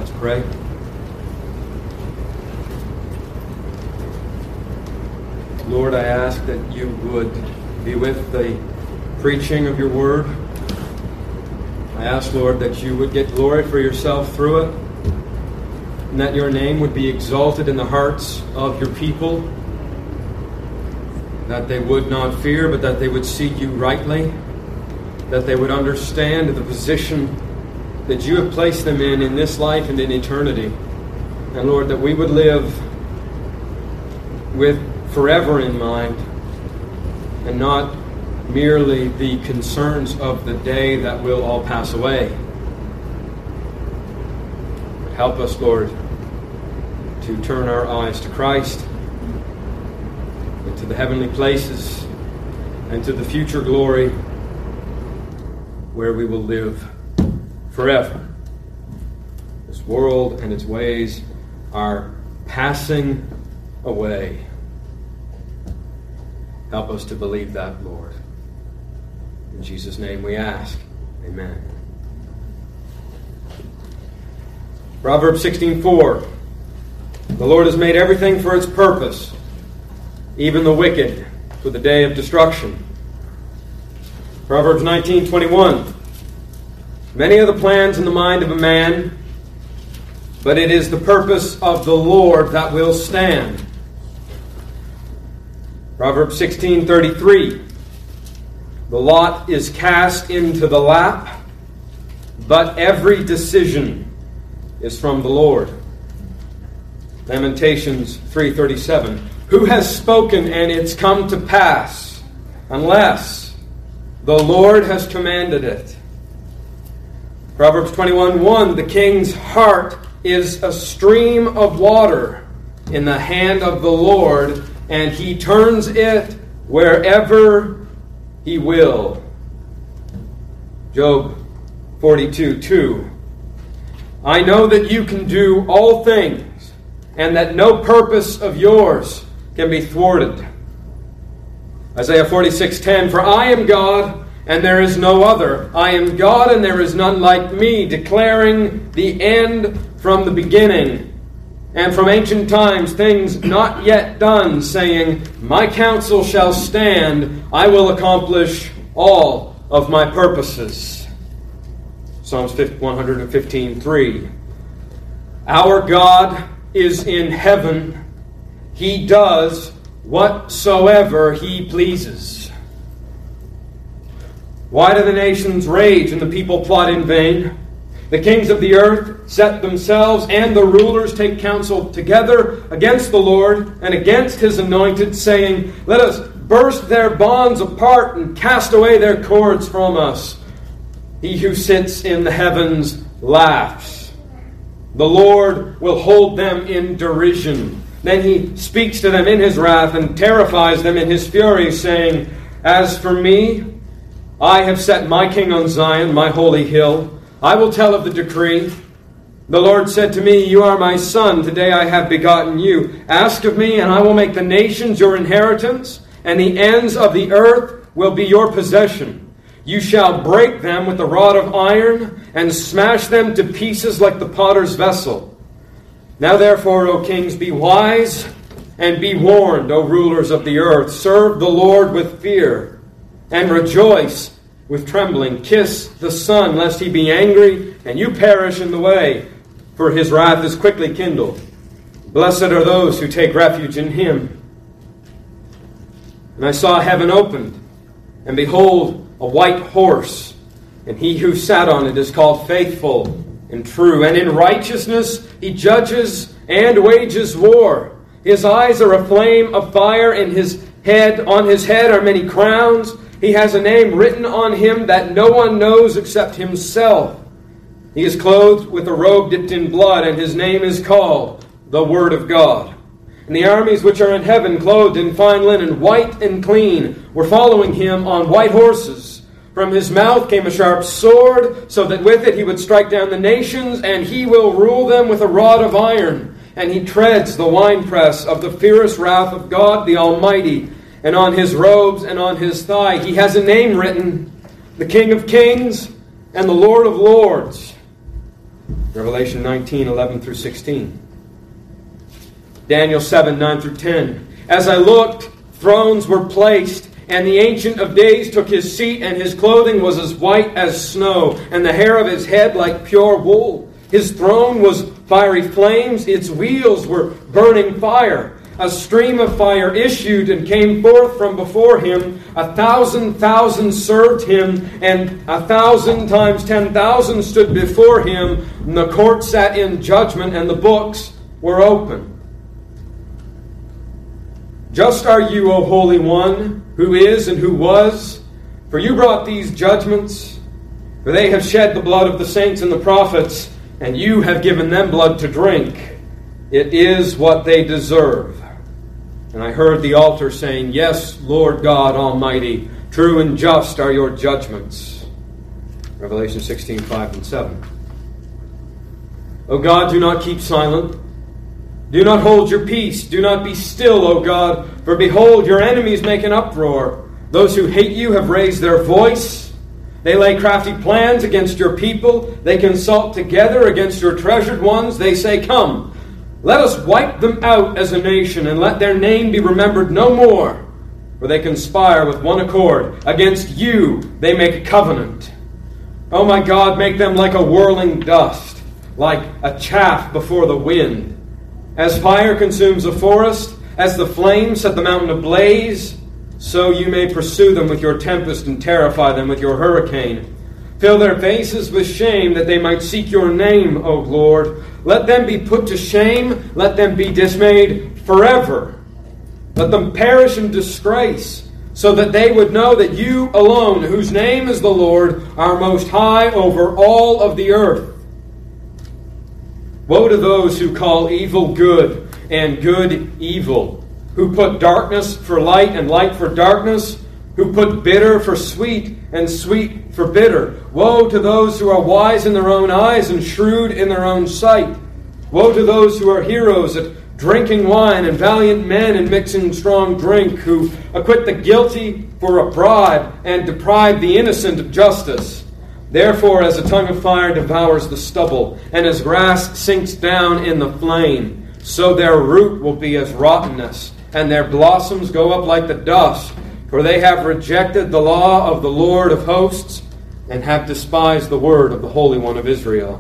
Let's pray. Lord, I ask that you would be with the preaching of your word. I ask, Lord, that you would get glory for yourself through it, and that your name would be exalted in the hearts of your people, that they would not fear, but that they would see you rightly, that they would understand the position that you have placed them in this life and in eternity. And Lord, that we would live with forever in mind and not merely the concerns of the day that will all pass away. Help us, Lord, to turn our eyes to Christ and to the heavenly places and to the future glory where we will live forever. This world and its ways are passing away. Help us to believe that, Lord. In Jesus' name we ask. Amen. Proverbs 16:4. The Lord has made everything for its purpose, even the wicked for the day of destruction. Proverbs 19:21. Many are the plans in the mind of a man, but it is the purpose of the Lord that will stand. Proverbs 16:33. The lot is cast into the lap, but every decision is from the Lord. Lamentations 3:37. Who has spoken and it's come to pass, unless the Lord has commanded it? Proverbs 21:1. The king's heart is a stream of water in the hand of the Lord, and he turns it wherever he will. Job 42:2. I know that you can do all things, and that no purpose of yours can be thwarted. Isaiah 46:10. For I am God, and there is no other. I am God, and there is none like me, declaring the end from the beginning, and from ancient times things not yet done, saying, my counsel shall stand, I will accomplish all of my purposes. Psalms 115:3. Our God is in heaven. He does whatsoever he pleases. Why do the nations rage and the people plot in vain? The kings of the earth set themselves, and the rulers take counsel together against the Lord and against his anointed, saying, let us burst their bonds apart and cast away their cords from us. He who sits in the heavens laughs. The Lord will hold them in derision. Then he speaks to them in his wrath and terrifies them in his fury, saying, as for me, I have set my king on Zion, my holy hill. I will tell of the decree. The Lord said to me, you are my son. Today I have begotten you. Ask of me, and I will make the nations your inheritance, and the ends of the earth will be your possession. You shall break them with a rod of iron, and smash them to pieces like the potter's vessel. Now therefore, O kings, be wise and be warned, O rulers of the earth. Serve the Lord with fear, and rejoice with trembling. Kiss the Son, lest he be angry, and you perish in the way, for his wrath is quickly kindled. Blessed are those who take refuge in him. And I saw heaven opened, and behold, a white horse, and he who sat on it is called Faithful and True, and in righteousness he judges and wages war. His eyes are a flame of fire, and on his head are many crowns. He has a name written on him that no one knows except himself. He is clothed with a robe dipped in blood, and his name is called the Word of God. And the armies which are in heaven, clothed in fine linen, white and clean, were following him on white horses. From his mouth came a sharp sword, so that with it he would strike down the nations, and he will rule them with a rod of iron. And he treads the winepress of the fierce wrath of God the Almighty. And on his robes and on his thigh he has a name written, the King of Kings and the Lord of Lords. Revelation 19, 11 through 16. Daniel 7, 9 through 10. As I looked, thrones were placed, and the Ancient of Days took his seat, and his clothing was as white as snow, and the hair of his head like pure wool. His throne was fiery flames, its wheels were burning fire. A stream of fire issued and came forth from before him. 1,000,000 served him, and 1,000 times 10,000 stood before him. And the court sat in judgment, and the books were open. Just are you, O Holy One, who is and who was, for you brought these judgments. For they have shed the blood of the saints and the prophets, and you have given them blood to drink. It is what they deserve. And I heard the altar saying, Yes, Lord God Almighty, true and just are your judgments. Revelation 16, 5 and 7. O God, do not keep silent. Do not hold your peace. Do not be still, O God, for behold, your enemies make an uproar. Those who hate you have raised their voice. They lay crafty plans against your people. They consult together against your treasured ones. They say, Come, let us wipe them out as a nation, and let their name be remembered no more. For they conspire with one accord. Against you they make a covenant. O my God, make them like a whirling dust, like a chaff before the wind. As fire consumes a forest, as the flames set the mountain ablaze, so you may pursue them with your tempest and terrify them with your hurricane. Fill their faces with shame, that they might seek your name, O Lord. Let them be put to shame. Let them be dismayed forever. Let them perish in disgrace, so that they would know that you alone, whose name is the Lord, are most high over all of the earth. Woe to those who call evil good and good evil, who put darkness for light and light for darkness, who put bitter for sweet and sweet for bitter. Woe to those who are wise in their own eyes and shrewd in their own sight. Woe to those who are heroes at drinking wine and valiant men in mixing strong drink, who acquit the guilty for a bribe and deprive the innocent of justice. Therefore, as a tongue of fire devours the stubble, and as grass sinks down in the flame, so their root will be as rottenness, and their blossoms go up like the dust. For they have rejected the law of the Lord of hosts, and have despised the word of the Holy One of Israel.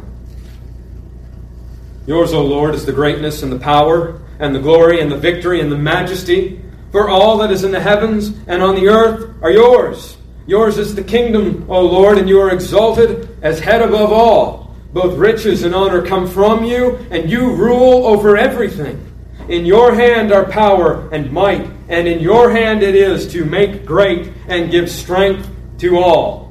Yours, O Lord, is the greatness and the power, and the glory and the victory and the majesty. For all that is in the heavens and on the earth are yours. Yours is the kingdom, O Lord, and you are exalted as head above all. Both riches and honor come from you, and you rule over everything. In your hand are power and might, and in your hand it is to make great and give strength to all.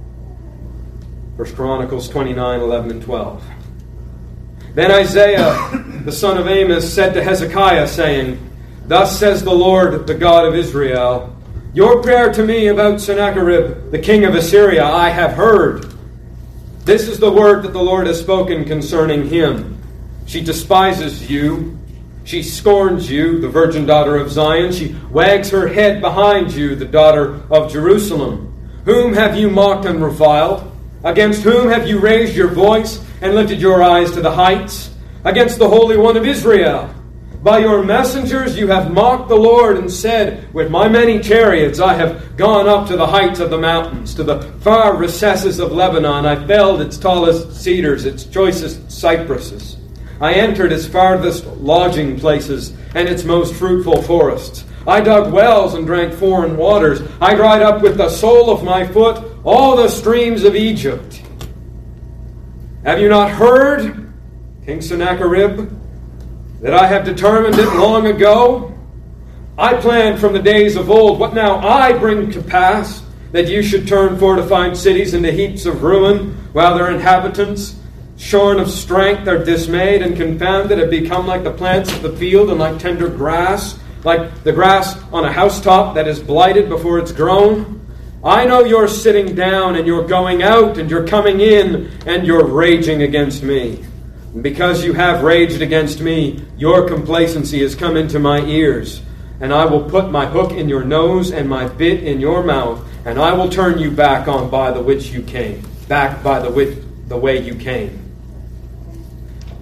1 Chronicles 29, 11 and 12. Then Isaiah, the son of Amos, said to Hezekiah, saying, Thus says the Lord, the God of Israel, Your prayer to me about Sennacherib, the king of Assyria, I have heard. This is the word that the Lord has spoken concerning him. She despises you. She scorns you, the virgin daughter of Zion. She wags her head behind you, the daughter of Jerusalem. Whom have you mocked and reviled? Against whom have you raised your voice and lifted your eyes to the heights? Against the Holy One of Israel. By your messengers you have mocked the Lord and said, With my many chariots I have gone up to the heights of the mountains, to the far recesses of Lebanon. I felled its tallest cedars, its choicest cypresses. I entered its farthest lodging places and its most fruitful forests. I dug wells and drank foreign waters. I dried up with the sole of my foot all the streams of Egypt. Have you not heard, King Sennacherib, that I have determined it long ago? I planned from the days of old what now I bring to pass, that you should turn fortified cities into heaps of ruin, while their inhabitants, shorn of strength, are dismayed and confounded, have become like the plants of the field and like tender grass, like the grass on a housetop that is blighted before it's grown. I know you're sitting down and you're going out and you're coming in and you're raging against me. And because you have raged against me, your complacency has come into my ears. And I will put my hook in your nose and my bit in your mouth, and I will turn you back on by the which you came, back by the way you came.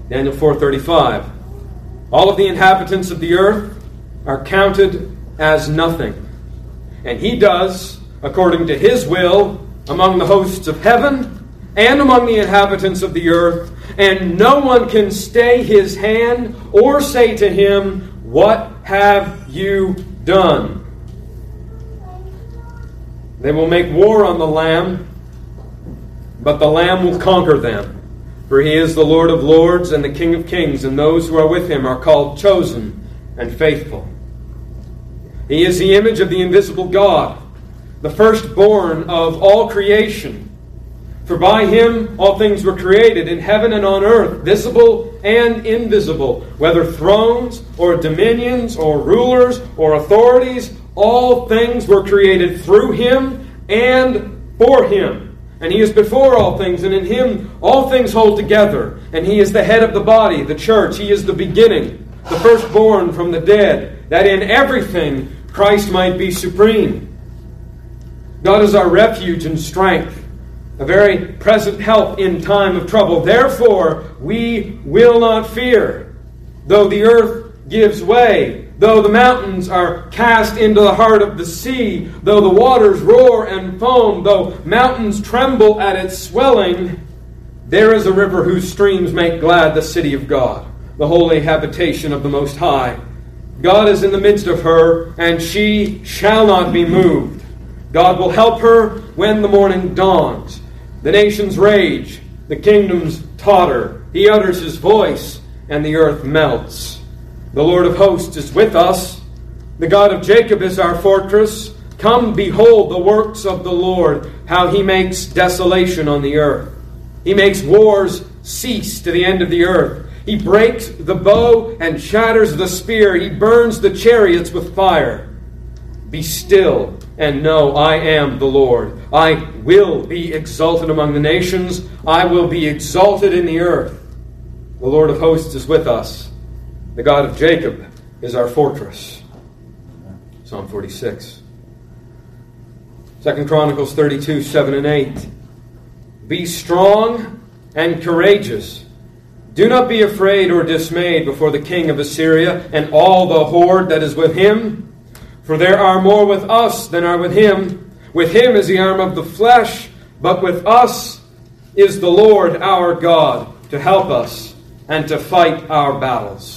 Daniel 4:35. All of the inhabitants of the earth are counted as nothing. And he does, according to his will, among the hosts of heaven and among the inhabitants of the earth, and no one can stay his hand or say to him, "What have you done?" They will make war on the Lamb, but the Lamb will conquer them. For he is the Lord of lords and the King of kings, and those who are with him are called chosen and faithful. He is the image of the invisible God, the firstborn of all creation. For by him all things were created, in heaven and on earth, visible and invisible, whether thrones or dominions or rulers or authorities, all things were created through him and for him. And he is before all things, and in him all things hold together. And he is the head of the body, the church. He is the beginning, the firstborn from the dead, that in everything Christ might be supreme. God is our refuge and strength, a very present help in time of trouble. Therefore, we will not fear, though the earth gives way, though the mountains are cast into the heart of the sea, though the waters roar and foam, though mountains tremble at its swelling. There is a river whose streams make glad the city of God, the holy habitation of the Most High. God is in the midst of her, and she shall not be moved. God will help her when the morning dawns. The nations rage, the kingdoms totter. He utters his voice, and the earth melts. The Lord of hosts is with us. The God of Jacob is our fortress. Come, behold the works of the Lord, how he makes desolation on the earth. He makes wars cease to the end of the earth. He breaks the bow and shatters the spear. He burns the chariots with fire. Be still and know I am the Lord. I will be exalted among the nations. I will be exalted in the earth. The Lord of hosts is with us. The God of Jacob is our fortress. Psalm 46. 2 Chronicles 32, 7 and 8. Be strong and courageous. Do not be afraid or dismayed before the king of Assyria and all the horde that is with him. For there are more with us than are with him. With him is the arm of the flesh, but with us is the Lord our God to help us and to fight our battles.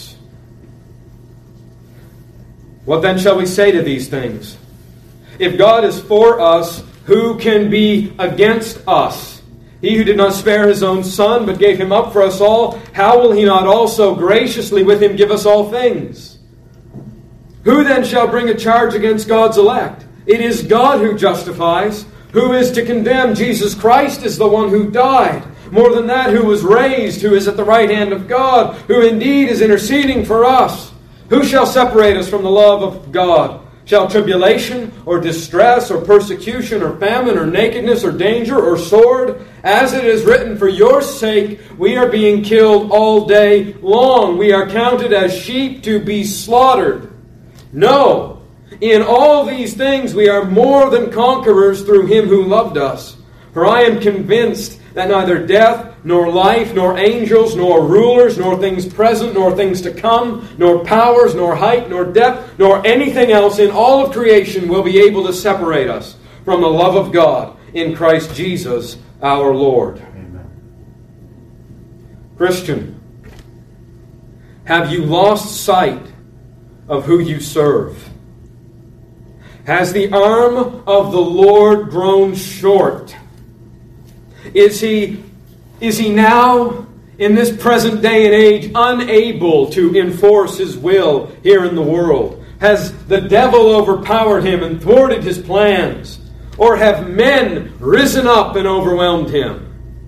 What then shall we say to these things? If God is for us, who can be against us? He who did not spare his own Son, but gave him up for us all, how will he not also graciously with him give us all things? Who then shall bring a charge against God's elect? It is God who justifies. Who is to condemn? Jesus Christ is the one who died. More than that, who was raised, who is at the right hand of God, who indeed is interceding for us. Who shall separate us from the love of God? Shall tribulation or distress or persecution or famine or nakedness or danger or sword? As it is written, for your sake we are being killed all day long. We are counted as sheep to be slaughtered. No, in all these things we are more than conquerors through him who loved us. For I am convinced that neither death, nor life, nor angels, nor rulers, nor things present, nor things to come, nor powers, nor height, nor depth, nor anything else in all of creation will be able to separate us from the love of God in Christ Jesus our Lord. Amen. Christian, have you lost sight of who you serve? Has the arm of the Lord grown short? Is he now, in this present day and age, unable to enforce his will here in the world? Has the devil overpowered him and thwarted his plans? Or have men risen up and overwhelmed him?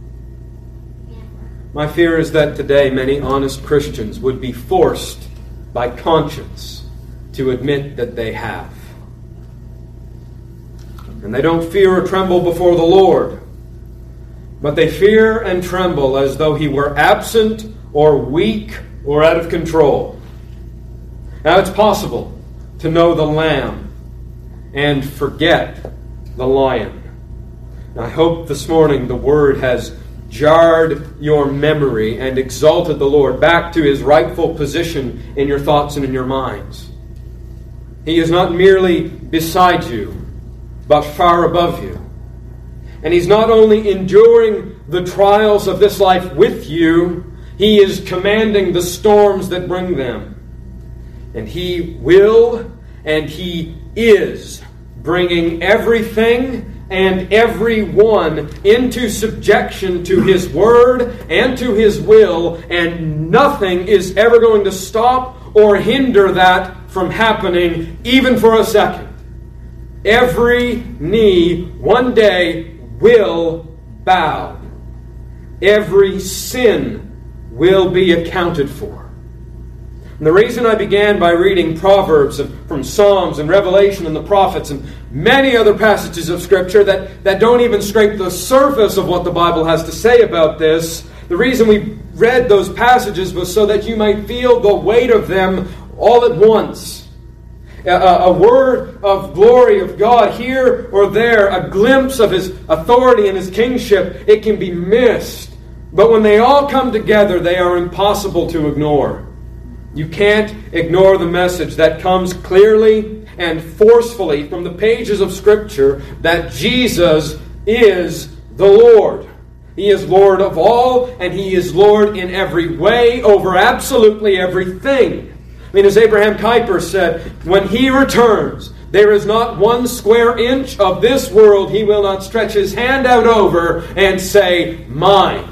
My fear is that today many honest Christians would be forced by conscience to admit that they have. And they don't fear or tremble before the Lord, but they fear and tremble as though he were absent or weak or out of control. Now it's possible to know the Lamb and forget the lion. And I hope this morning the Word has jarred your memory and exalted the Lord back to His rightful position in your thoughts and in your minds. He is not merely beside you, but far above you. And He's not only enduring the trials of this life with you, He is commanding the storms that bring them. And He will and He is bringing everything and everyone into subjection to His Word and to His will, and nothing is ever going to stop or hinder that from happening, even for a second. Every knee one day will bow. Every sin will be accounted for. And the reason I began by reading Proverbs from Psalms and Revelation and the prophets and many other passages of Scripture that don't even scrape the surface of what the Bible has to say about this, the reason we read those passages was so that you might feel the weight of them all at once. A word of glory of God here or there, a glimpse of His authority and His kingship, it can be missed. But when they all come together, they are impossible to ignore. You can't ignore the message that comes clearly and forcefully from the pages of Scripture that Jesus is the Lord. He is Lord of all, and He is Lord in every way over absolutely everything. I mean, as Abraham Kuyper said, when He returns, there is not one square inch of this world He will not stretch His hand out over and say, mine.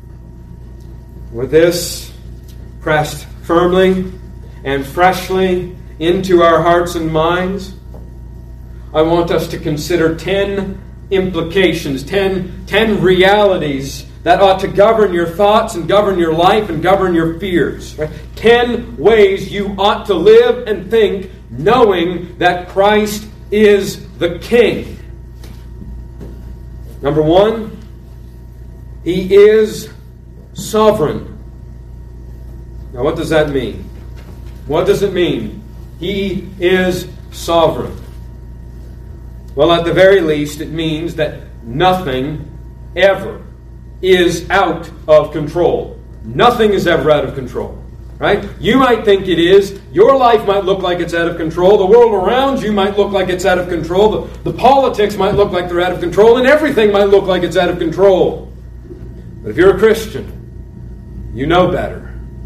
With this pressed firmly and freshly into our hearts and minds, I want us to consider 10 implications, 10 realities that ought to govern your thoughts and govern your life and govern your fears. Right? 10 ways you ought to live and think knowing that Christ is the King. Number 1, He is sovereign. Now, what does that mean? What does it mean? He is sovereign. Well, at the very least, it means that nothing ever is out of control. Nothing is ever out of control. Right? You might think it is. Your life might look like it's out of control. The world around you might look like it's out of control. The politics might look like they're out of control. And everything might look like it's out of control. But if you're a Christian, you know better.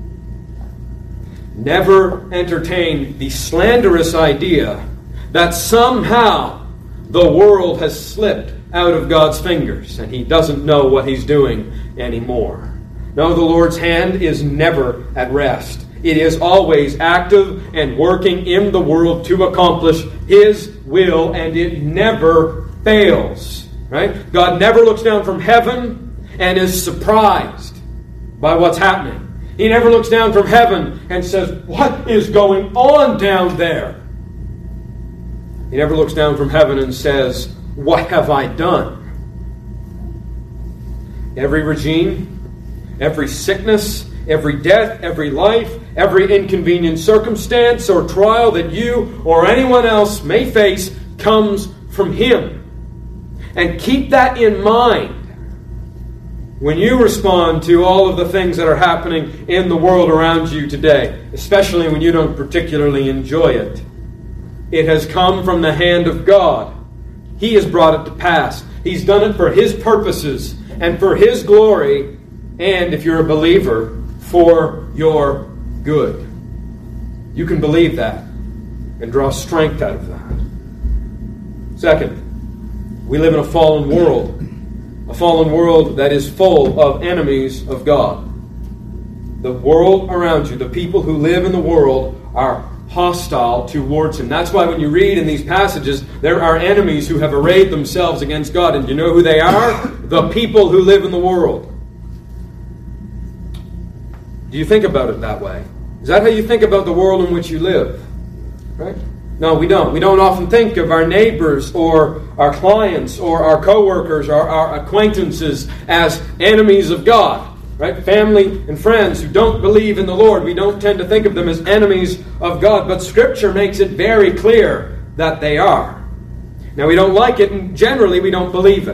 Never entertain the slanderous idea that somehow the world has slipped out of God's fingers and He doesn't know what He's doing anymore. No, the Lord's hand is never at rest. It is always active and working in the world to accomplish His will, and it never fails. Right? God never looks down from heaven and is surprised by what's happening. He never looks down from heaven and says, what is going on down there? He never looks down from heaven and says, what have I done? Every regime, every sickness, every death, every life, every inconvenient circumstance or trial that you or anyone else may face comes from Him. And keep that in mind when you respond to all of the things that are happening in the world around you today, especially when you don't particularly enjoy it. It has come from the hand of God. He has brought it to pass. He's done it for His purposes and for His glory, and if you're a believer, for your good. You can believe that and draw strength out of that. Second, we live in a fallen world. A fallen world that is full of enemies of God. The world around you, the people who live in the world, are hostile towards Him. That's why when you read in these passages, there are enemies who have arrayed themselves against God. And you know who they are? The people who live in the world. Do you think about it that way? Is that how you think about the world in which you live? Right? No, we don't. We don't often think of our neighbors or our clients or our co-workers or our acquaintances as enemies of God. Right? Family and friends who don't believe in the Lord, we don't tend to think of them as enemies of God. But Scripture makes it very clear that they are. Now, we don't like it, and generally we don't believe it.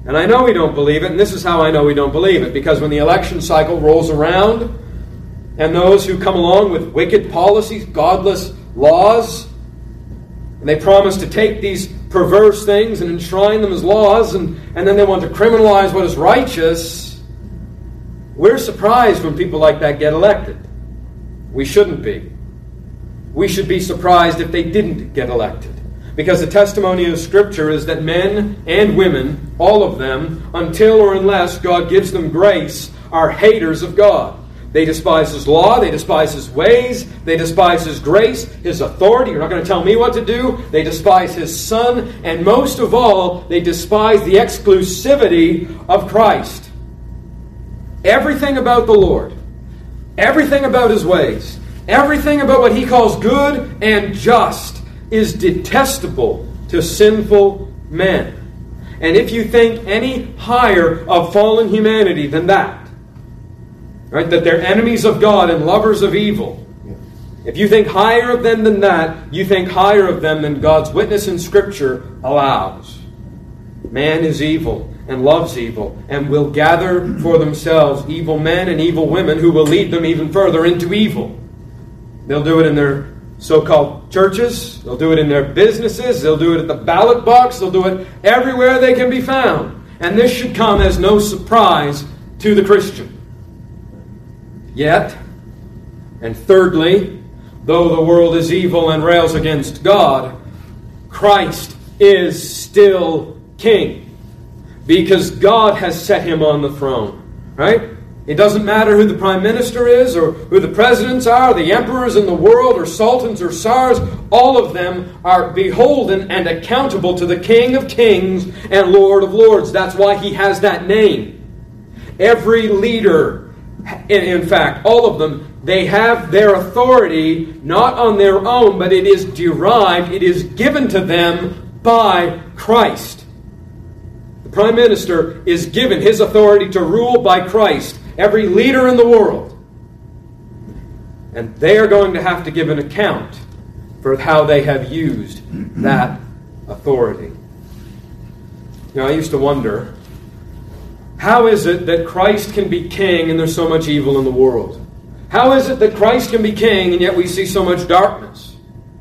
And I know we don't believe it, and this is how I know we don't believe it. Because when the election cycle rolls around, and those who come along with wicked policies, godless laws, and they promise to take these perverse things and enshrine them as laws, and then they want to criminalize what is righteous, we're surprised when people like that get elected. We shouldn't be. We should be surprised if they didn't get elected. Because the testimony of Scripture is that men and women, all of them, until or unless God gives them grace, are haters of God. They despise His law, they despise His ways, they despise His grace, His authority. You're not going to tell me what to do. They despise His Son, and most of all, they despise the exclusivity of Christ. Everything about the Lord, everything about His ways, everything about what He calls good and just is detestable to sinful men. And if you think any higher of fallen humanity than that, right, that they're enemies of God and lovers of evil, if you think higher of them than that, you think higher of them than God's witness in Scripture allows. Man is evil and loves evil and will gather for themselves evil men and evil women who will lead them even further into evil. They'll do it in their so-called churches. They'll do it in their businesses. They'll do it at the ballot box. They'll do it everywhere they can be found. And this should come as no surprise to the Christian. Yet, and thirdly, though the world is evil and rails against God, Christ is still King, because God has set Him on the throne. Right? It doesn't matter who the Prime Minister is, or who the presidents are, the emperors in the world, or sultans or tsars. All of them are beholden and accountable to the King of Kings and Lord of Lords. That's why He has that name. Every leader, in fact, all of them, they have their authority not on their own, but it is derived, it is given to them by Christ. The Prime Minister is given his authority to rule by Christ. Every leader in the world. And they are going to have to give an account for how they have used that authority. Now, I used to wonder, how is it that Christ can be king and there's so much evil in the world? How is it that Christ can be king and yet we see so much darkness?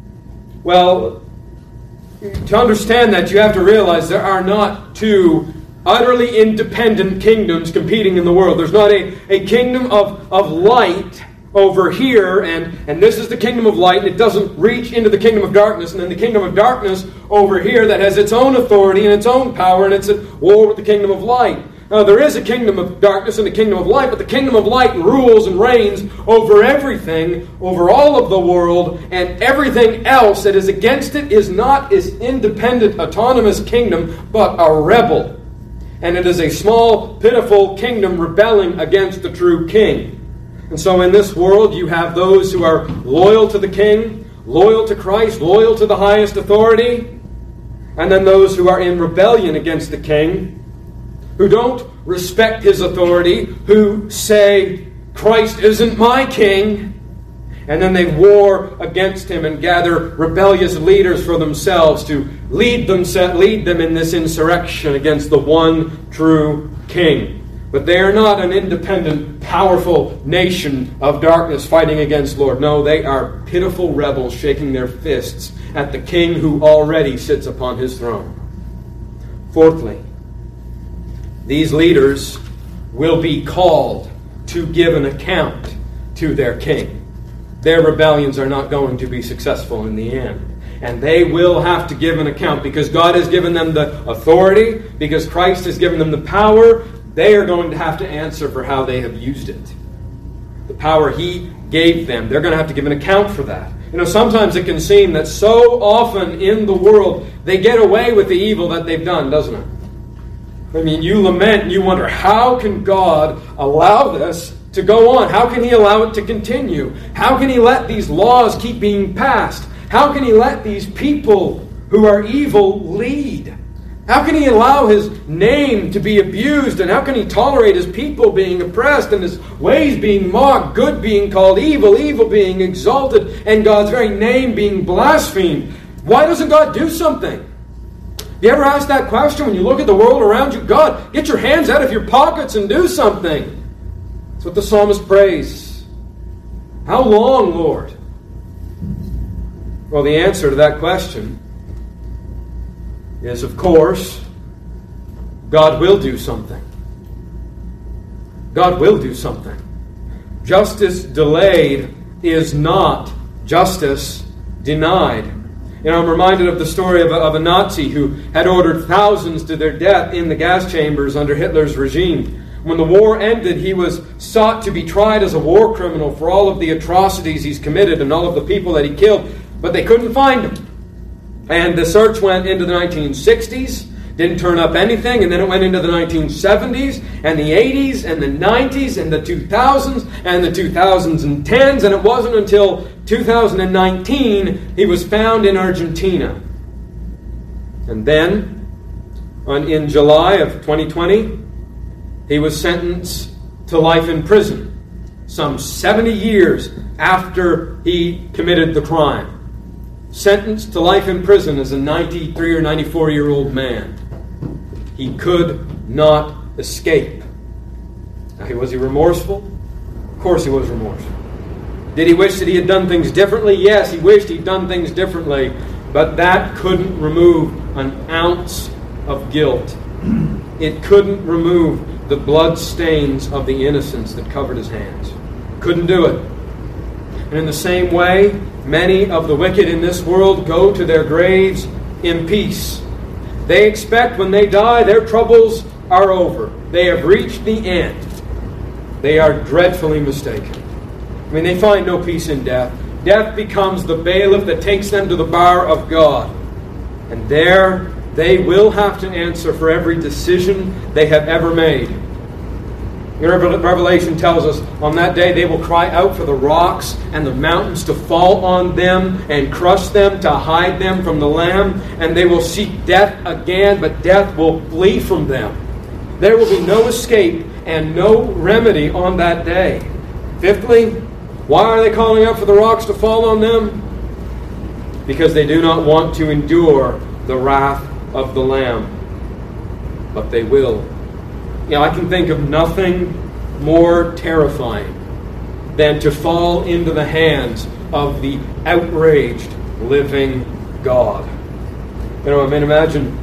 Well, to understand that, you have to realize there are not two utterly independent kingdoms competing in the world. There's not a kingdom of light over here, and this is the kingdom of light, and it doesn't reach into the kingdom of darkness, and then the kingdom of darkness over here that has its own authority and its own power, and it's at war with the kingdom of light. Now, there is a kingdom of darkness and a kingdom of light, but the kingdom of light rules and reigns over everything, over all of the world, and everything else that is against it is not its independent, autonomous kingdom, but a rebel. And it is a small, pitiful kingdom rebelling against the true king. And so in this world, you have those who are loyal to the king, loyal to Christ, loyal to the highest authority, and then those who are in rebellion against the king, who don't respect his authority, who say, Christ isn't my king, and then they war against him and gather rebellious leaders for themselves to lead them in this insurrection against the one true king. But they are not an independent, powerful nation of darkness fighting against Lord. No, they are pitiful rebels shaking their fists at the king who already sits upon his throne. Fourthly, these leaders will be called to give an account to their king. Their rebellions are not going to be successful in the end. And they will have to give an account because God has given them the authority, because Christ has given them the power. They are going to have to answer for how they have used it. The power He gave them. They're going to have to give an account for that. You know, sometimes it can seem that so often in the world they get away with the evil that they've done, doesn't it? I mean, you lament and you wonder, how can God allow this to go on? How can He allow it to continue? How can He let these laws keep being passed? How can He let these people who are evil lead? How can He allow His name to be abused? And how can He tolerate His people being oppressed and His ways being mocked, good being called evil, evil being exalted, and God's very name being blasphemed? Why doesn't God do something? Have you ever asked that question when you look at the world around you? God, get your hands out of your pockets and do something. That's what the psalmist prays. How long, Lord? Well, the answer to that question is, of course, God will do something. God will do something. Justice delayed is not justice denied. I'm reminded of the story of a Nazi who had ordered thousands to their death in the gas chambers under Hitler's regime. When the war ended, he was sought to be tried as a war criminal for all of the atrocities he's committed and all of the people that he killed, but they couldn't find him. And the search went into the 1960s, didn't turn up anything, and then it went into the 1970s, and the 80s, and the 90s, and the 2000s, and the 2010s, and it wasn't until 2019 he was found in Argentina. And then, in July of 2020, he was sentenced to life in prison, some 70 years after he committed the crime. Sentenced to life in prison as a 93 or 94-year-old man. He could not escape. Now, was he remorseful? Of course he was remorseful. Did he wish that he had done things differently? Yes, he wished he'd done things differently, but that couldn't remove an ounce of guilt. It couldn't remove the blood stains of the innocence that covered his hands. Couldn't do it. And in the same way, many of the wicked in this world go to their graves in peace. They expect when they die, their troubles are over. They have reached the end. They are dreadfully mistaken. They find no peace in death. Death becomes the bailiff that takes them to the bar of God. And there they will have to answer for every decision they have ever made. Revelation tells us on that day they will cry out for the rocks and the mountains to fall on them and crush them, to hide them from the Lamb, and they will seek death again, but death will flee from them. There will be no escape and no remedy on that day. Fifthly, why are they calling out for the rocks to fall on them? Because they do not want to endure the wrath of the Lamb. But they will. I can think of nothing more terrifying than to fall into the hands of the outraged living God. Imagine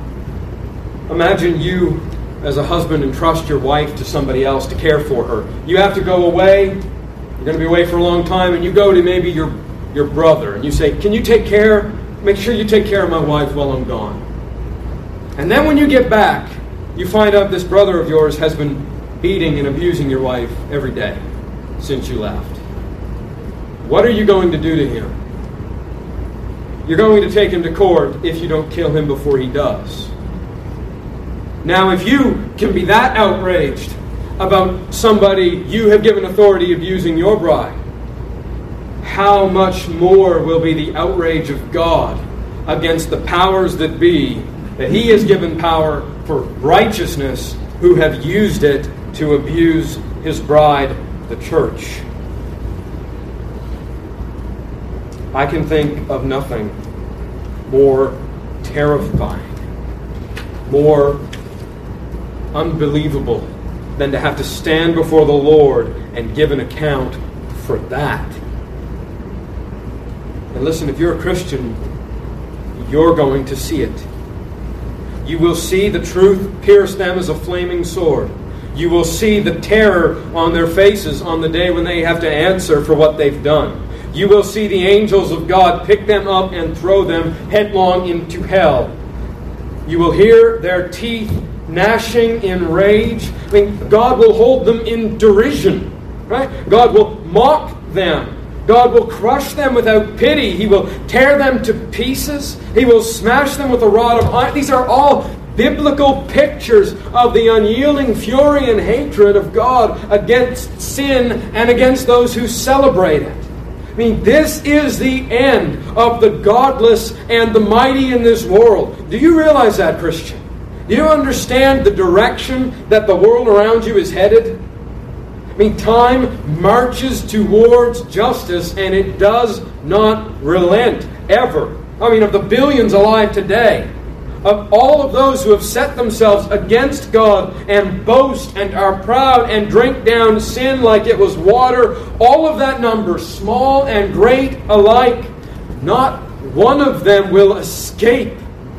you as a husband entrust your wife to somebody else to care for her. You have to go away. You're going to be away for a long time, and you go to maybe your brother, and you say, "Can you make sure you take care of my wife while I'm gone?" And then when you get back, you find out this brother of yours has been beating and abusing your wife every day since you left. What are you going to do to him? You're going to take him to court if you don't kill him before he does. Now, if you can be that outraged about somebody you have given authority abusing your bride, how much more will be the outrage of God against the powers that be, that He has given power for righteousness, who have used it to abuse His bride, the church. I can think of nothing more terrifying, more unbelievable than to have to stand before the Lord and give an account for that. And listen, if you're a Christian, you're going to see it. You will see the truth pierce them as a flaming sword. You will see the terror on their faces on the day when they have to answer for what they've done. You will see the angels of God pick them up and throw them headlong into hell. You will hear their teeth gnashing in rage. God will hold them in derision. Right? God will mock them. God will crush them without pity. He will tear them to pieces. He will smash them with a rod of iron. These are all biblical pictures of the unyielding fury and hatred of God against sin and against those who celebrate it. This is the end of the godless and the mighty in this world. Do you realize that, Christian? Do you understand the direction that the world around you is headed? Time marches towards justice, and it does not relent, ever. Of the billions alive today, of all of those who have set themselves against God and boast and are proud and drink down sin like it was water, all of that number, small and great alike, not one of them will escape.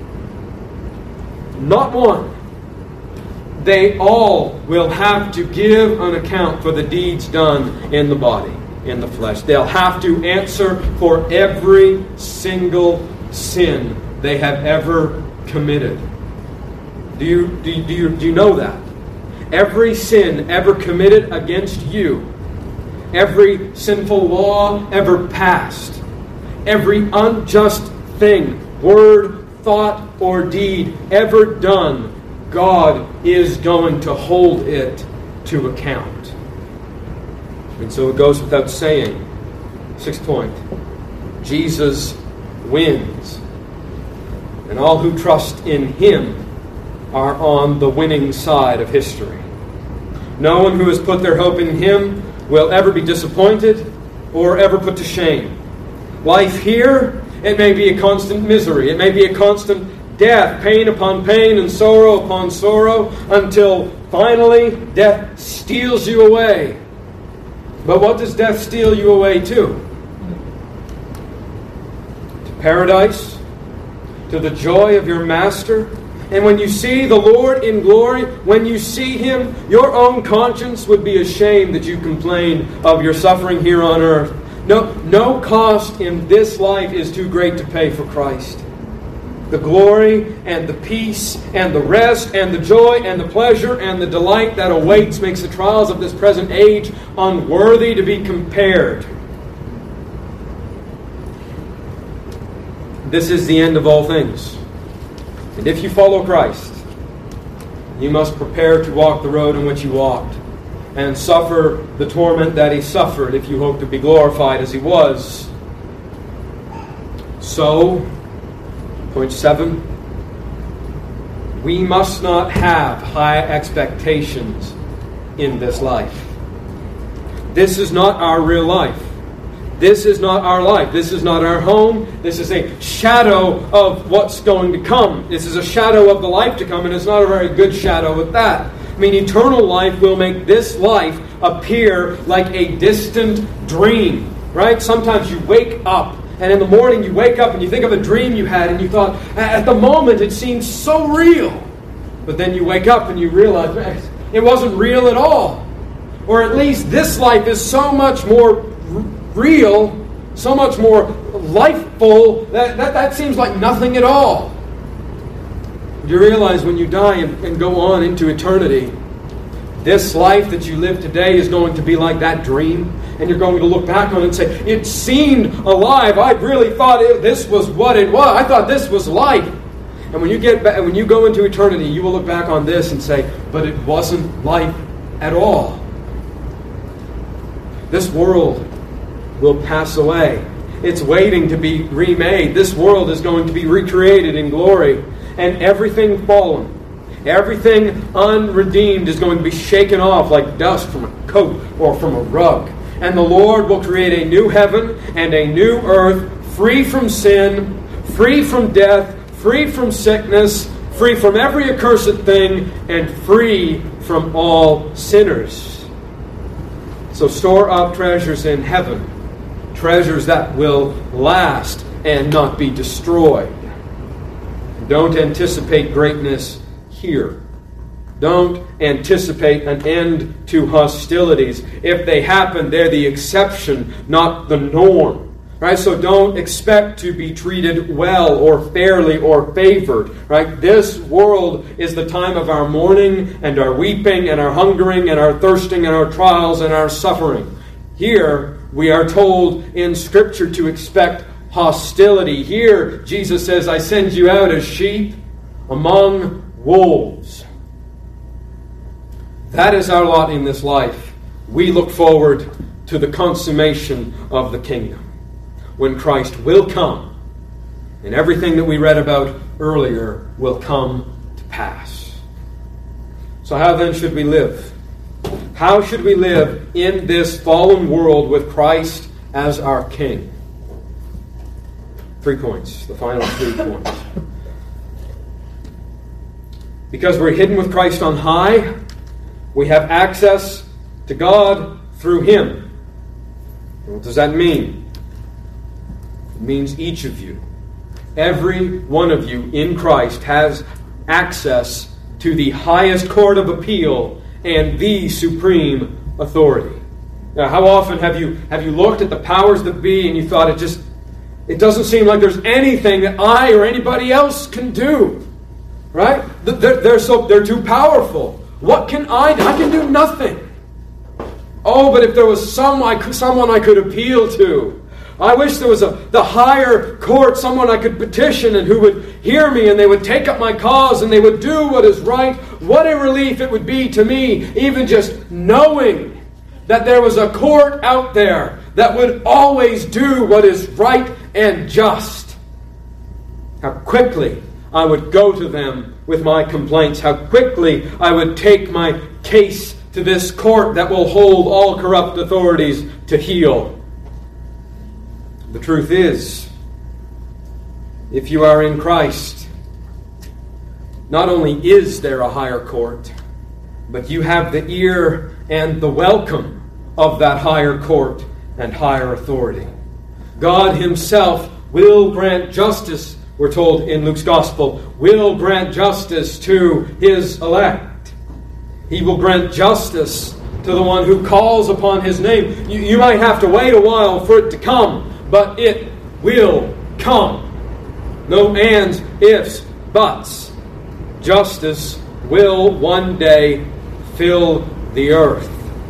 Not one. They all will have to give an account for the deeds done in the body, in the flesh. They'll have to answer for every single sin they have ever committed. Do you know that? Every sin ever committed against you, every sinful law ever passed, every unjust thing, word, thought, or deed ever done, God is going to hold it to account. And so it goes without saying. 6th point. Jesus wins. And all who trust in Him are on the winning side of history. No one who has put their hope in Him will ever be disappointed or ever put to shame. Life here, it may be a constant misery. It may be a constant death, pain upon pain and sorrow upon sorrow, until finally death steals you away. But what does death steal you away to? To paradise, to the joy of your Master. And when you see the Lord in glory, when you see Him, your own conscience would be ashamed that you complain of your suffering here on earth. No cost in this life is too great to pay for Christ. The glory and the peace and the rest and the joy and the pleasure and the delight that awaits makes the trials of this present age unworthy to be compared. This is the end of all things. And if you follow Christ, you must prepare to walk the road in which He walked and suffer the torment that He suffered if you hope to be glorified as He was. So, point 7, we must not have high expectations in this life. This is not our real life. This is not our life. This is not our home. This is a shadow of what's going to come. This is a shadow of the life to come, and it's not a very good shadow at that. I mean, eternal life will make this life appear like a distant dream, right? Sometimes you wake up, and in the morning you wake up and you think of a dream you had, and you thought, at the moment it seems so real. But then you wake up and you realize, man, it wasn't real at all. Or at least this life is so much more real, so much more lifeful, that seems like nothing at all. You realize when you die and go on into eternity, this life that you live today is going to be like that dream. And you're going to look back on it and say, it seemed alive. I really thought this was what it was. I thought this was life. And when you get back, when you go into eternity, you will look back on this and say, but it wasn't life at all. This world will pass away. It's waiting to be remade. This world is going to be recreated in glory. And everything fallen, everything unredeemed is going to be shaken off like dust from a coat or from a rug. And the Lord will create a new heaven and a new earth, free from sin, free from death, free from sickness, free from every accursed thing, and free from all sinners. So store up treasures in heaven, treasures that will last and not be destroyed. Don't anticipate greatness here. Don't anticipate an end to hostilities. If they happen, they're the exception, not the norm. Right? So don't expect to be treated well or fairly or favored. Right? This world is the time of our mourning and our weeping and our hungering and our thirsting and our trials and our suffering. Here, we are told in Scripture to expect hostility. Here, Jesus says, I send you out as sheep among wolves. That is our lot in this life. We look forward to the consummation of the kingdom, when Christ will come, and everything that we read about earlier will come to pass. So how then should we live? How should we live in this fallen world with Christ as our King? 3 points, the final 3 points. Because we're hidden with Christ on high, we have access to God through Him. And what does that mean? It means each of you, every one of you in Christ, has access to the highest court of appeal and the supreme authority. Now, how often have you looked at the powers that be and you thought it doesn't seem like there's anything that I or anybody else can do, right? They're too powerful. What can I do? I can do nothing. Oh, but if there was someone I could appeal to. I wish there was the higher court, someone I could petition and who would hear me and they would take up my cause and they would do what is right. What a relief it would be to me, even just knowing that there was a court out there that would always do what is right and just. How quickly I would go to them with my complaints. How quickly I would take my case to this court that will hold all corrupt authorities to heel. The truth is, if you are in Christ, not only is there a higher court, but you have the ear and the welcome of that higher court and higher authority. God Himself will grant justice, we're told in Luke's Gospel, will grant justice to His elect. He will grant justice to the one who calls upon His name. You might have to wait a while for it to come, but it will come. No ands, ifs, buts. Justice will one day fill the earth.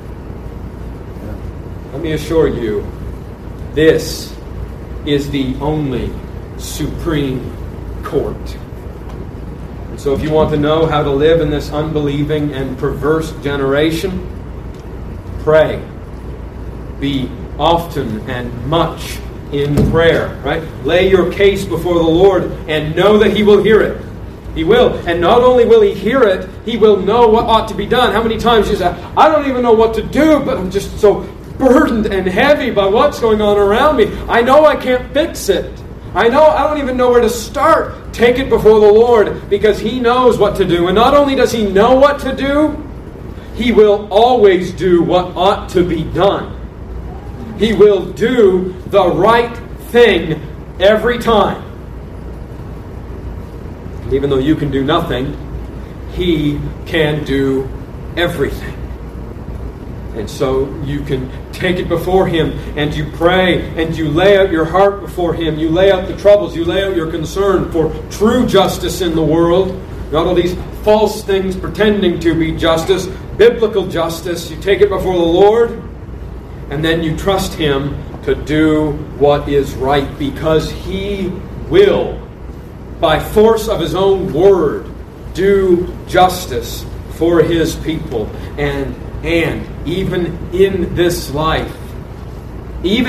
Let me assure you, this is the only supreme court. And so if you want to know how to live in this unbelieving and perverse generation, pray. Be often and much in prayer, right? Lay your case before the Lord and know that He will hear it. He will. And not only will He hear it, He will know what ought to be done. How many times you say, I don't even know what to do, but I'm just so burdened and heavy by what's going on around me. I know I can't fix it. I don't even know where to start. Take it before the Lord because He knows what to do. And not only does He know what to do, He will always do what ought to be done. He will do the right thing every time. Even though you can do nothing, He can do everything. And so you can take it before Him and you pray and you lay out your heart before Him. You lay out the troubles. You lay out your concern for true justice in the world. Not all these false things pretending to be justice. Biblical justice. You take it before the Lord and then you trust Him to do what is right because He will, by force of His own word, do justice for His people. And even in this life, He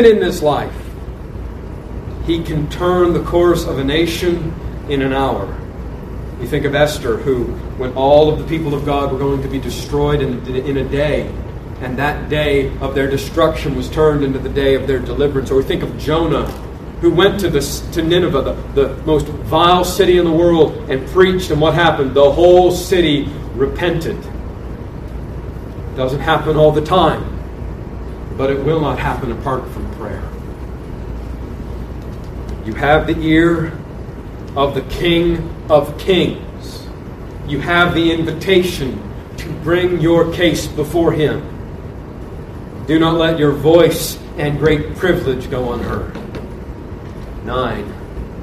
can turn the course of a nation in an hour. You think of Esther, who, when all of the people of God were going to be destroyed in a day, and that day of their destruction was turned into the day of their deliverance. Or we think of Jonah, who went to Nineveh, the most vile city in the world, and preached, and what happened? The whole city repented. It doesn't happen all the time, but it will not happen apart from prayer. You have the ear of the King of Kings. You have the invitation to bring your case before Him. Do not let your voice and great privilege go unheard. 9.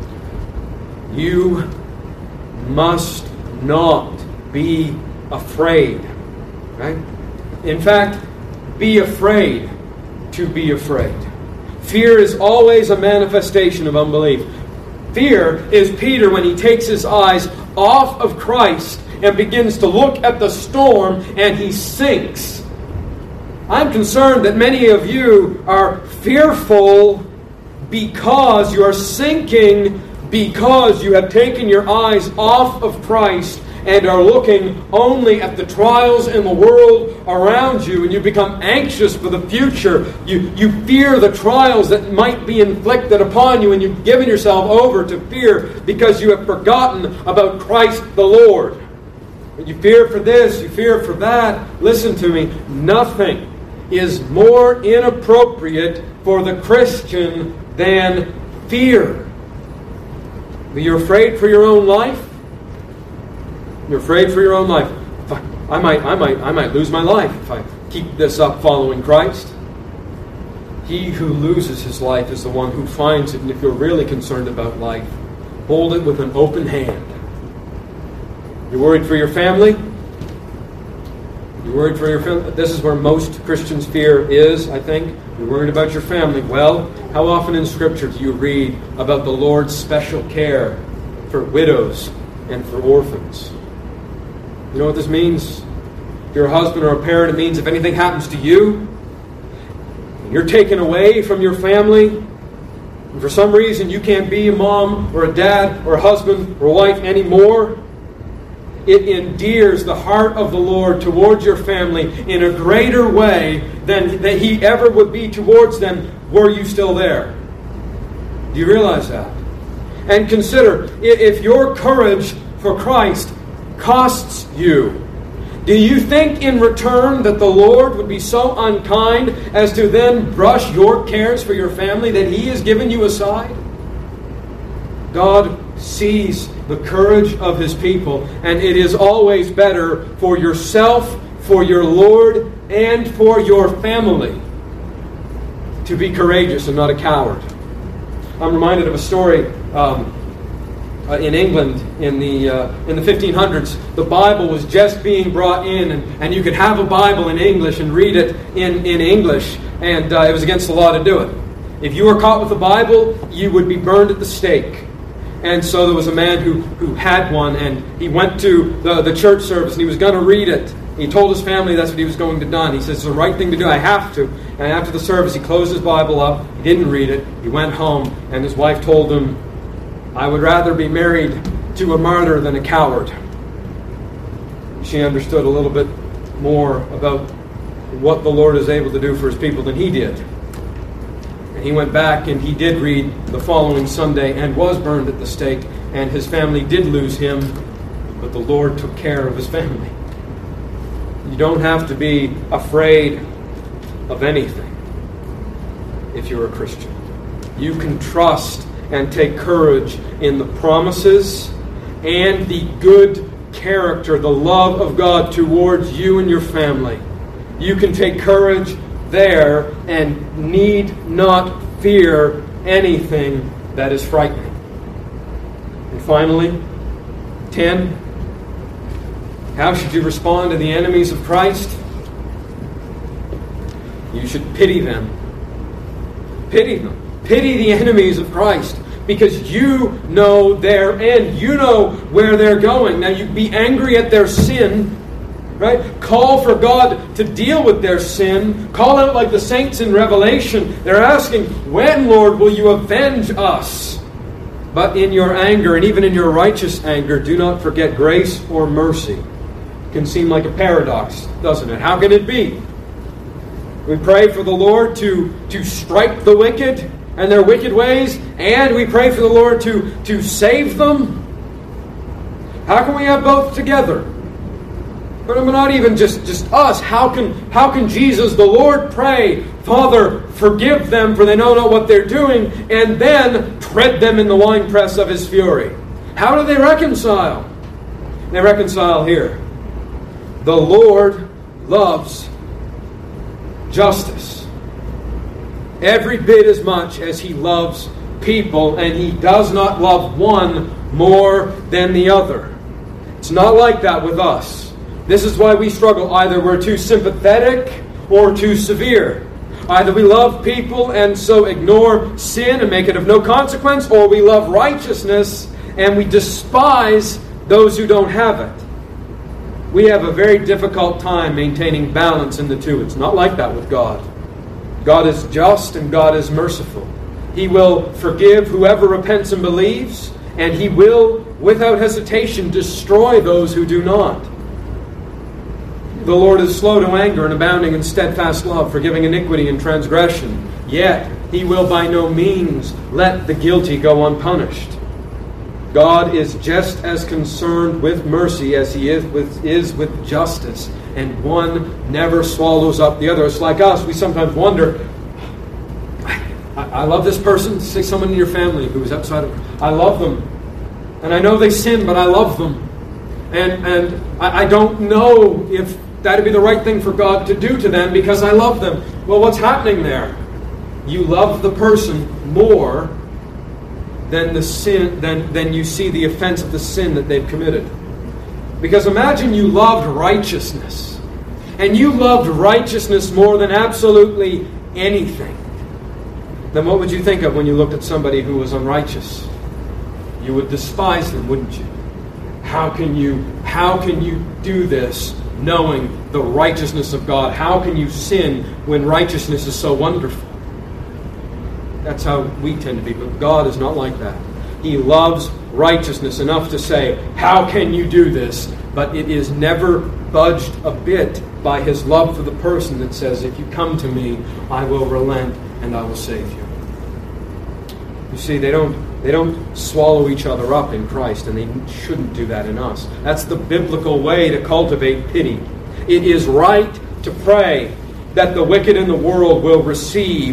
You must not be afraid. Right? In fact, be afraid to be afraid. Fear is always a manifestation of unbelief. Fear is Peter when he takes his eyes off of Christ and begins to look at the storm and he sinks. I'm concerned that many of you are fearful because you are sinking, because you have taken your eyes off of Christ and are looking only at the trials in the world around you, and you become anxious for the future. You fear the trials that might be inflicted upon you, and you've given yourself over to fear because you have forgotten about Christ the Lord. You fear for this, you fear for that. Listen to me. Nothing is more inappropriate for the Christian than fear. You're afraid for your own life? You're afraid for your own life. I might lose my life if I keep this up following Christ. He who loses his life is the one who finds it. And if you're really concerned about life, hold it with an open hand. You're worried for your family? You're worried for your family? This is where most Christians' fear is, I think. You're worried about your family. Well, how often in Scripture do you read about the Lord's special care for widows and for orphans? You know what this means? If you're a husband or a parent, it means if anything happens to you, and you're taken away from your family, and for some reason you can't be a mom or a dad or a husband or a wife anymore, it endears the heart of the Lord towards your family in a greater way than that He ever would be towards them were you still there. Do you realize that? And consider, if your courage for Christ costs you, do you think in return that the Lord would be so unkind as to then brush your cares for your family that He has given you aside? God sees the courage of His people, and it is always better for yourself, for your Lord, and for your family to be courageous and not a coward. I'm reminded of a story in England in the 1500s. The Bible was just being brought in, and you could have a Bible in English and read it in English, and it was against the law to do it. If you were caught with a Bible, you would be burned at the stake. And so there was a man who had one, and he went to the church service, and he was going to read it. He told his family that's what he was going to do. He says, it's the right thing to do, I have to. And after the service, he closed his Bible up, he didn't read it, he went home, and his wife told him, I would rather be married to a martyr than a coward. She understood a little bit more about what the Lord is able to do for His people than he did. And he went back and he did read the following Sunday and was burned at the stake, and his family did lose him, but the Lord took care of his family. You don't have to be afraid of anything if you're a Christian. You can trust and take courage in the promises and the good character, the love of God towards you and your family. You can take courage there and need not fear anything that is frightening. And finally, 10, how should you respond to the enemies of Christ? You should pity them. Pity them. Pity the enemies of Christ, because you know their end. You know where they're going. Now, you be angry at their sin, right? Call for God to deal with their sin. Call out like the saints in Revelation. They're asking, when, Lord, will you avenge us? But in your anger, and even in your righteous anger, do not forget grace or mercy. It can seem like a paradox, doesn't it? How can it be? We pray for the Lord to strike the wicked and their wicked ways, and we pray for the Lord to save them. How can we have both together? But not even just us. How can Jesus, the Lord, pray, Father, forgive them, for they know not what they're doing, and then tread them in the winepress of His fury? How do they reconcile? They reconcile here. The Lord loves justice every bit as much as He loves people, and He does not love one more than the other. It's not like that with us. This is why we struggle. Either we're too sympathetic or too severe. Either we love people and so ignore sin and make it of no consequence, or we love righteousness and we despise those who don't have it. We have a very difficult time maintaining balance in the two. It's not like that with God. God is just and God is merciful. He will forgive whoever repents and believes, and He will, without hesitation, destroy those who do not. The Lord is slow to anger and abounding in steadfast love, forgiving iniquity and transgression. Yet He will by no means let the guilty go unpunished. God is just as concerned with mercy as He is with justice. And one never swallows up the other. It's like us. We sometimes wonder, I love this person. Say someone in your family who is outside of... I love them. And I know they sin, but I love them. And I don't know if that would be the right thing for God to do to them because I love them. Well, what's happening there? You love the person more than the sin, than you see the offense of the sin that they've committed. Because imagine you loved righteousness, and you loved righteousness more than absolutely anything. Then what would you think of when you looked at somebody who was unrighteous? You would despise them, wouldn't you? How can you do this knowing the righteousness of God? How can you sin when righteousness is so wonderful? That's how we tend to be, but God is not like that. He loves righteousness enough to say, how can you do this? But it is never budged a bit by His love for the person that says, if you come to me, I will relent and I will save you. You see, they don't swallow each other up in Christ, and they shouldn't do that in us. That's the biblical way to cultivate pity. It is right to pray that the wicked in the world will receive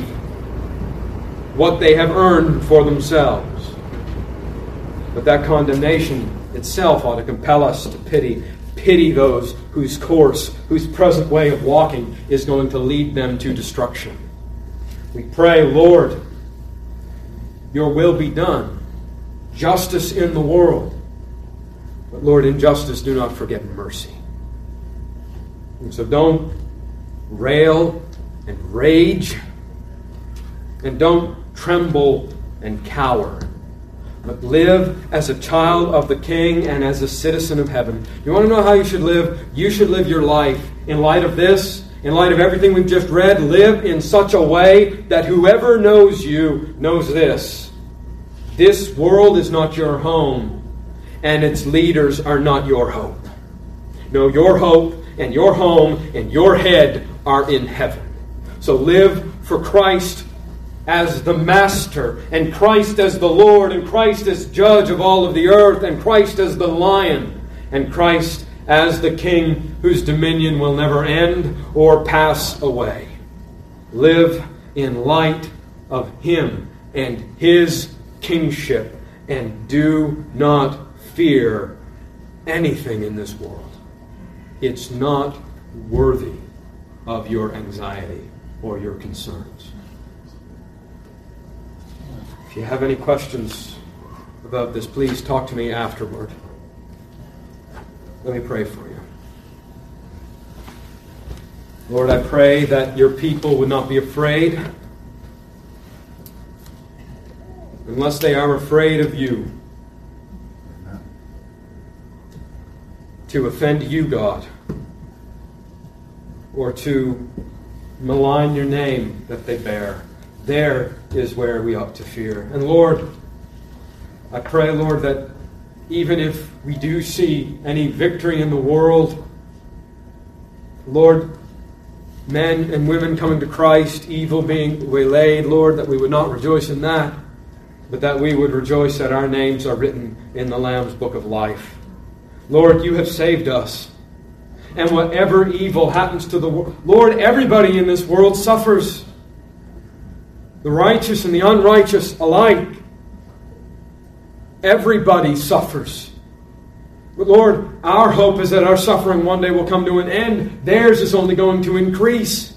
what they have earned for themselves. But that condemnation itself ought to compel us to pity those whose present way of walking is going to lead them to destruction. We pray, Lord, your will be done. Justice in the world. But Lord, in justice, do not forget mercy. And so don't rail and rage, and don't tremble and cower, but live as a child of the King and as a citizen of heaven. You want to know how you should live? You should live your life in light of this, in light of everything we've just read. Live in such a way that whoever knows you knows this. This world is not your home, and its leaders are not your hope. No, your hope and your home and your head are in heaven. So live for Christ as the Master, and Christ as the Lord, and Christ as Judge of all of the earth, and Christ as the Lion, and Christ as the King whose dominion will never end or pass away. Live in light of Him and His kingship, and do not fear anything in this world. It's not worthy of your anxiety or your concerns. If you have any questions about this, please talk to me afterward. Let me pray for you. Lord, I pray that your people would not be afraid unless they are afraid of you. To offend you, God, or to malign your name that they bear. There is where we ought to fear. And Lord, I pray, Lord, that even if we do see any victory in the world, Lord, men and women coming to Christ, evil being waylaid, Lord, that we would not rejoice in that, but that we would rejoice that our names are written in the Lamb's book of life. Lord, you have saved us. And whatever evil happens to the world, Lord, everybody in this world suffers. The righteous and the unrighteous alike. Everybody suffers. But Lord, our hope is that our suffering one day will come to an end. Theirs is only going to increase.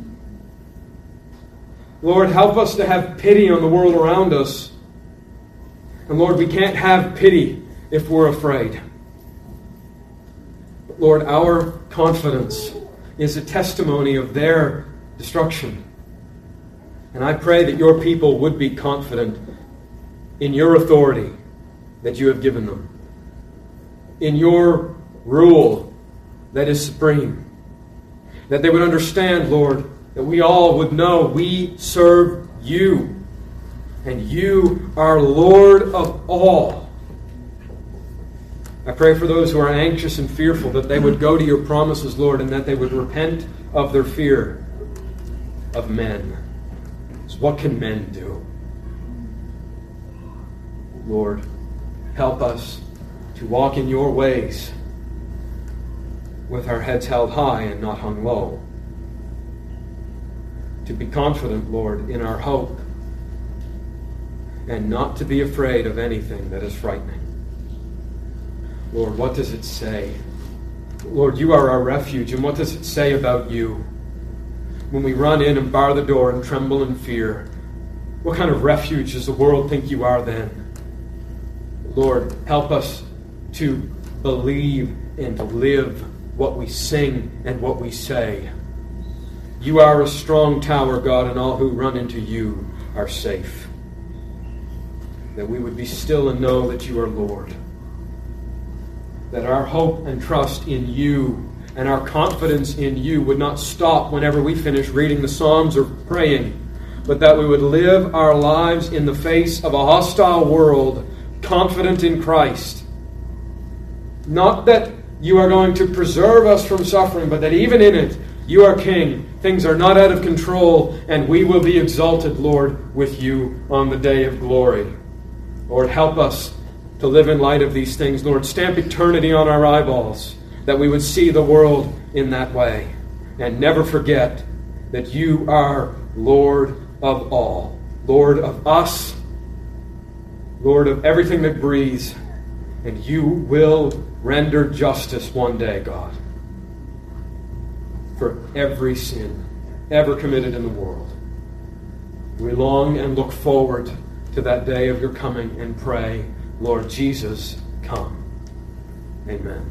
Lord, help us to have pity on the world around us. And Lord, we can't have pity if we're afraid. But Lord, our confidence is a testimony of their destruction. And I pray that your people would be confident in your authority that you have given them, in your rule that is supreme, that they would understand, Lord, that we all would know we serve you, and you are Lord of all. I pray for those who are anxious and fearful that they would go to your promises, Lord, and that they would repent of their fear of men. So what can men do? Lord, help us to walk in your ways with our heads held high and not hung low. To be confident, Lord, in our hope and not to be afraid of anything that is frightening. Lord, what does it say? Lord, you are our refuge, and what does it say about you? When we run in and bar the door and tremble in fear, what kind of refuge does the world think you are then? Lord, help us to believe and to live what we sing and what we say. You are a strong tower, God, and all who run into you are safe. That we would be still and know that you are Lord. That our hope and trust in you and our confidence in you would not stop whenever we finish reading the Psalms or praying, but that we would live our lives in the face of a hostile world, confident in Christ. Not that you are going to preserve us from suffering, but that even in it, you are King. Things are not out of control, and we will be exalted, Lord, with you on the day of glory. Lord, help us to live in light of these things. Lord, stamp eternity on our eyeballs, that we would see the world in that way. And never forget that you are Lord of all. Lord of us, Lord of everything that breathes, and you will render justice one day, God, for every sin ever committed in the world. We long and look forward to that day of your coming and pray, Lord Jesus, come. Amen.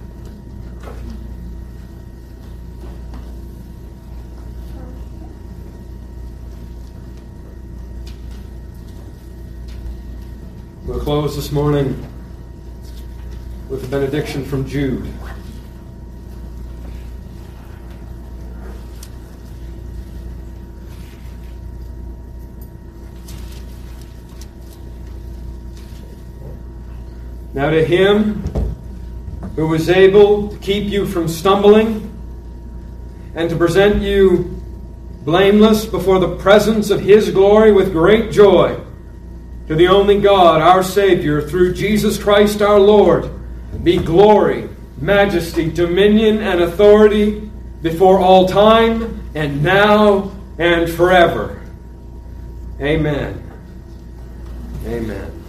We'll close this morning with a benediction from Jude. Now to him who was able to keep you from stumbling and to present you blameless before the presence of his glory with great joy, to the only God, our Savior, through Jesus Christ our Lord, be glory, majesty, dominion, and authority before all time and now and forever. Amen. Amen.